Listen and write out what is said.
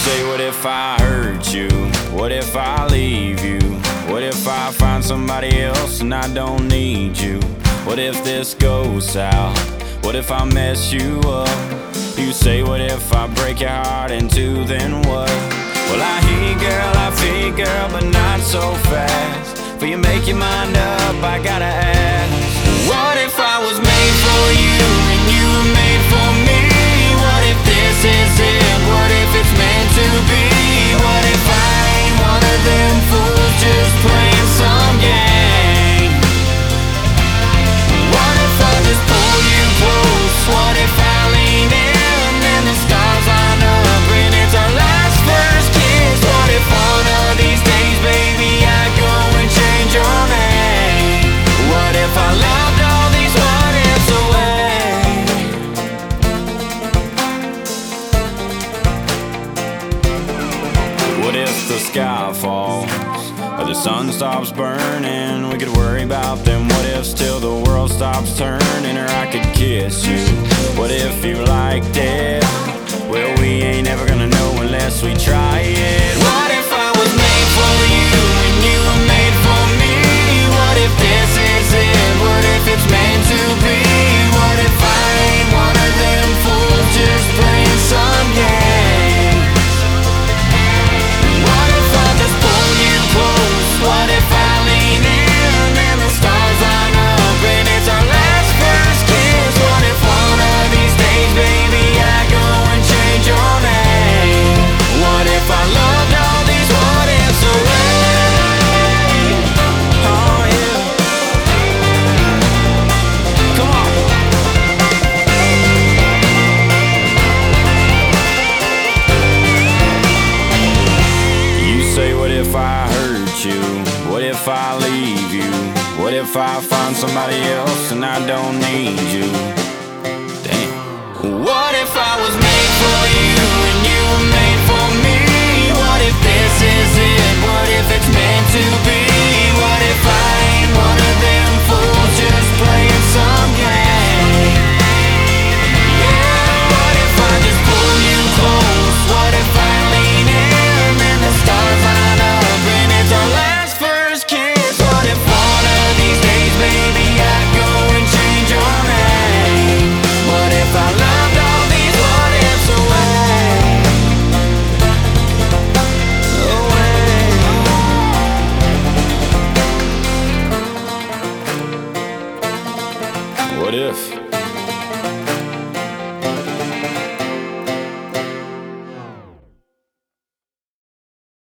say, what if I hurt you? What if I leave you? What if I find somebody else and I don't need you? What if this goes south? What if I mess you up? You say, what if I break your heart in two, then what? Well, I hear you, girl, I feel you, girl, but not so fast. Before you make your mind up, I gotta ask, what if I was made for you and you were made for me? What if this is it? What if it's meant to be? What if I ain't one of them fools just playing some game? What if I just pull you close? What if I lean in and the stars line up and it's our last first kiss? What if one of these days, baby, I go and change your name? What if I loved all these what ifs away? What if the sky falls or the sun stops burning? We could worry about them what ifs till the world stops turning. Or I could kiss you. What if you liked it? Well, we ain't ever gonna know unless we try it. What if I was made for you and you were made for me? What if this is it? What if it's meant to be? What if I ain't one of them fools just playing some game? What if I just pull you close? What if I lean in and the stars line up and it's our last first kiss? What if one of these days, baby, I go and change your name? What if I loved all these what ifs away? Oh yeah. Come on. You say, what if I hurt you? What if I leave you? What if I find somebody else and I don't need you? Damn. What if I was made for you and you were made for me? What if this is it? What if it's meant to be? What if I ain't one of them fools just playing some game? Yeah, what if I just pull you close? What if I lean in and the stars line up and it's our last first kiss? What if one of these days, baby, I go and change your name? What if I loved all these what ifs away? Away. What if?